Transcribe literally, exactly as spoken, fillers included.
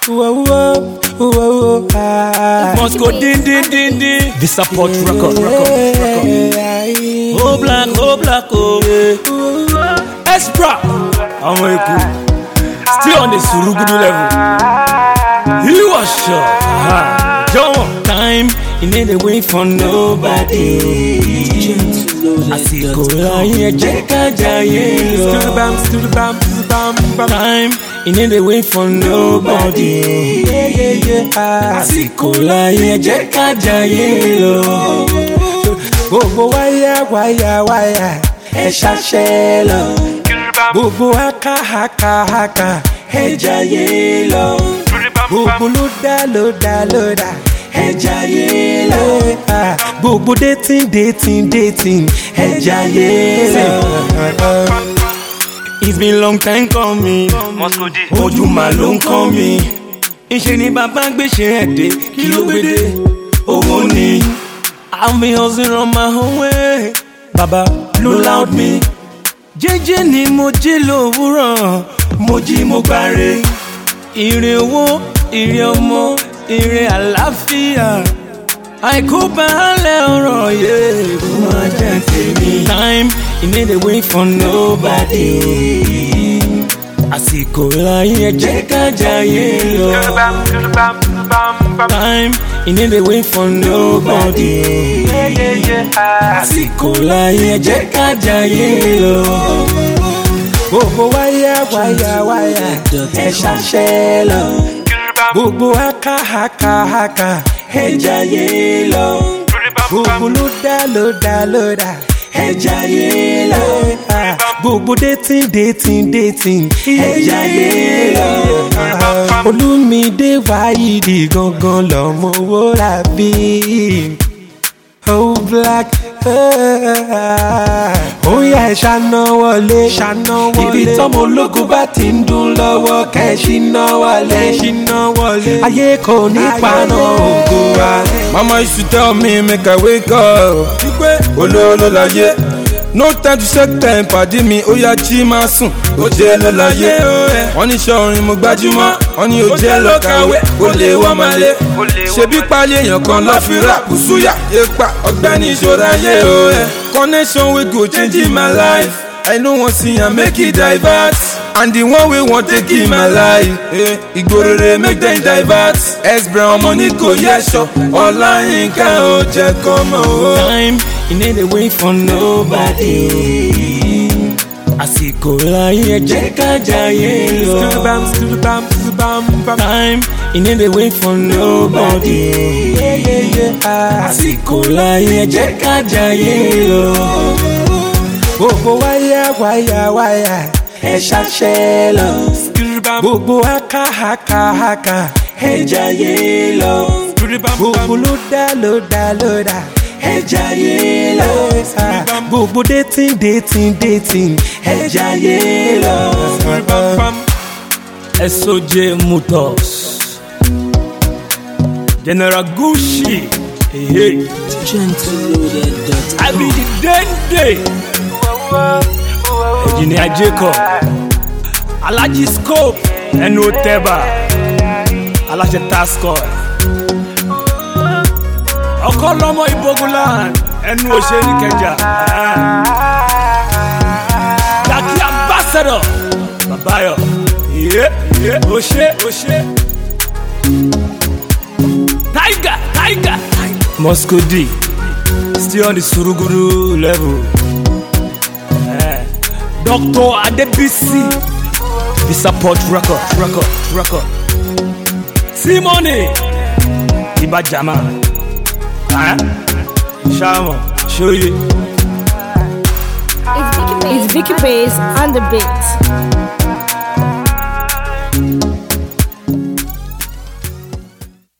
Whoa, whoa, whoa, whoa, ah. Must go din din din din. The support record, record, record. Oh black, oh black, oh. Espra, I'm Eku. Still on the Surugudu level. He was sure. John, time he need to wait for nobody. I see go like Jeka Jaye. To the bam, to the bam, to the bam, bam. Time he need to wait for nobody. Yeah, yeah, yeah. I see go like Jeka Jaye. Gbogbo wáyà wáyà wáyà ẹ ṣàṣẹ lọ. Gbogbo haka haka haka ẹ jayé lọ. Gbogbo ló dá ló dá ló dá ẹ jayé lọ. Gbogbo dating dating dating ẹ jayé lọ. It's been long time coming. Ojú mà ló ń kàn mí. Ìṣe ni bàbá gbèsè ẹ̀dẹ̀ kí ló gbédè. Owó ni. I've been hustling on my own way. Baba, no loud me. Jẹ́jẹ́ ni mo jí lówùúrọ̀, mo jí mo gbáre. Ire owó, ire ọmọ, ire àlàáfíà. Àìkú baálẹ̀ ọ̀rọ̀ yé, kó máa jẹ́ tèmi. Time, you need to wait for nobody. Àsìkò láyé ẹ jẹ́ ká jayé lọ. Time, you need to wait for nobody. Àsìkò láyé ẹ jẹ́ ká jayé lọ. Gbogbo wáyà wáyà wáyà ẹ ṣàṣẹ lọ. Gbogbo haka haka haka ẹ jayé lọ. Gbogbo ló dá ló dá ló dá ẹ jayé lọ. Gbogbo dating dating dating ẹ jayé lọ. Olúmídé Wáídì gangan lọmọ owó làbí. Oh black, ó yá ẹ ṣáná wọlé, ṣáná wọlé. Ibi tọ́mọ ológun bá ti ń dún lọ́wọ́ kẹ́ ẹ ṣíná wọlé, ṣíná wọlé. Ayé kò ní paná ògo wa. Mama used to tell me make I wake up. Olóòlò láyé. No time to set time pàdé mi, ó yá jí máa sùn. Ó jẹ́ lọ láyé. Wọ́n ní iṣẹ́ orin mo gbájúmọ́. Wọ́n ní ó jẹ́ lọ kàwé. Ó lè wọ́n máa lé. Ṣebí pálí èèyàn kan lọ́ fi rà kùsùyà. Yépa ọ̀gbẹ́ni ìṣòro ayé o. Connection wey go change my life. I no wan see am make e divert. And the one wey wan take in my life. Ìgbòrèrè make dem divert. Ẹ̀sìbẹ̀rẹ̀ ọmọ ní kò yẹ ṣọ. Ọláyínká ò jẹ́ kọ́mọ o. Time, you need to wait for nobody. Àsìkò láyé ẹ jẹ́ ká jayé lọ. To the bam, to the bam, to the bam, bam. Time, you need to wait for nobody. Àsìkò láyé ẹ jẹ́ ká jayé lọ. Gbogbo wáyà wáyà wáyà ẹ ṣàṣẹ lọ. Gbogbo haka haka haka ẹ jayé lọ. Gbogbo ló dá ló dá ló dá ẹ jayé lọ. Gbogbo dating dating dating ẹ jayé lọ. S O J Motors, General Gucci, hey, hey. I be the dende. Engineer Jacob, Alaji Scope, Eno Teba, Alaji Tasko, Okolomo Ibogulan, Eno Osheri Keja, Jackie Ambassador, Babayo, yeah, yeah, Oshe, Oshe, Tiger, Tiger, Moscow D, still on the Surugudu level. Doctor Adebisi, the support record, record, record. Simone, Ibajama, huh? Shama, show you. It's Vicky Bass on the beat.